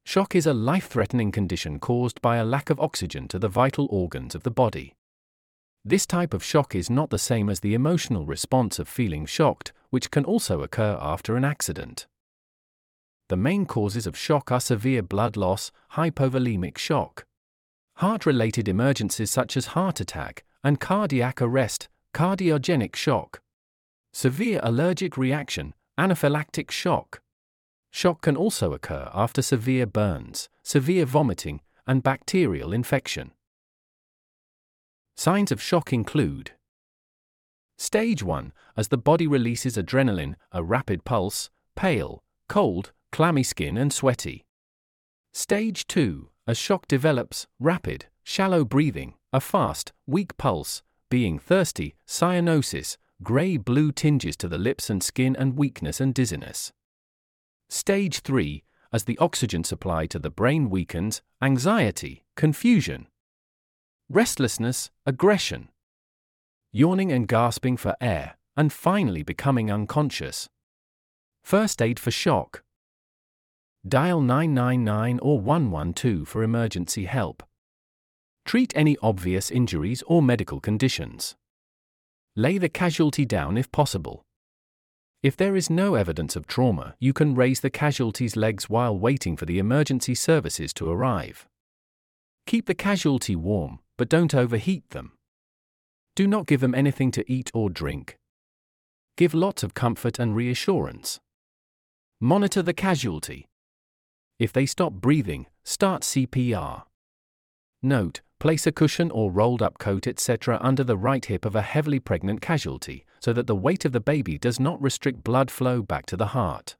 Shock is a life-threatening condition caused by a lack of oxygen to the vital organs of the body. This type of shock is not the same as the emotional response of feeling shocked, which can also occur after an accident. The main causes of shock are severe blood loss, hypovolemic shock, heart-related emergencies such as heart attack, and cardiac arrest, cardiogenic shock, severe allergic reaction, anaphylactic shock. Shock can also occur after severe burns, severe vomiting, and bacterial infection. Signs of shock include: Stage 1, as the body releases adrenaline, a rapid pulse, pale, cold, clammy skin and sweaty. Stage 2, as shock develops, rapid, shallow breathing, a fast, weak pulse, being thirsty, cyanosis, grey-blue tinges to the lips and skin and weakness and dizziness. Stage 3, as the oxygen supply to the brain weakens, anxiety, confusion, restlessness, aggression, yawning and gasping for air, and finally becoming unconscious. First aid for shock. Dial 999 or 112 for emergency help. Treat any obvious injuries or medical conditions. Lay the casualty down if possible. If there is no evidence of trauma, you can raise the casualty's legs while waiting for the emergency services to arrive. Keep the casualty warm, but don't overheat them. Do not give them anything to eat or drink. Give lots of comfort and reassurance. Monitor the casualty. If they stop breathing, start CPR. Note: place a cushion or rolled-up coat etc. under the right hip of a heavily pregnant casualty, so that the weight of the baby does not restrict blood flow back to the heart.